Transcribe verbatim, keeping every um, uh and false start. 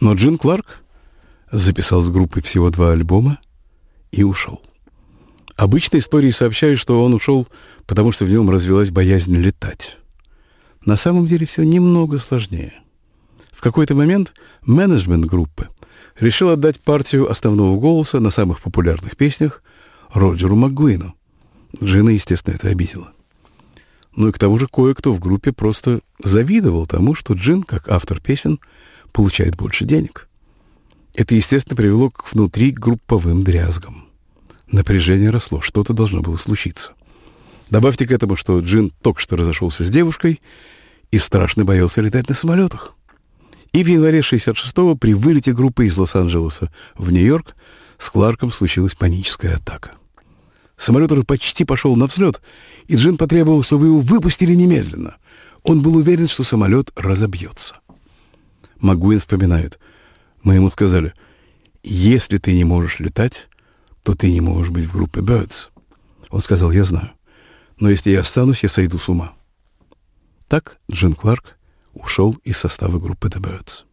Но Джин Кларк записал с группой всего два альбома и ушел. Обычно истории сообщают, что он ушел, потому что в нем развилась боязнь летать. На самом деле все немного сложнее. В какой-то момент менеджмент группы решил отдать партию основного голоса на самых популярных песнях Роджеру МакГуину. Джина, естественно, это обидело. Ну и к тому же кое-кто в группе просто завидовал тому, что Джин, как автор песен, получает больше денег. Это, естественно, привело к внутригрупповым дрязгам. Напряжение росло, что-то должно было случиться. Добавьте к этому, что Джин только что разошелся с девушкой и страшно боялся летать на самолетах. И в январе шестьдесят шестого при вылете группы из Лос-Анджелеса в Нью-Йорк с Кларком случилась паническая атака. Самолет уже почти пошел на взлет, и Джин потребовал, чтобы его выпустили немедленно. Он был уверен, что самолет разобьется. МакГуин вспоминает: «Мы ему сказали, если ты не можешь летать, то ты не можешь быть в группе Birds». Он сказал: «Я знаю, но если я останусь, я сойду с ума». Так Джин Кларк ушел из состава группы The Birds.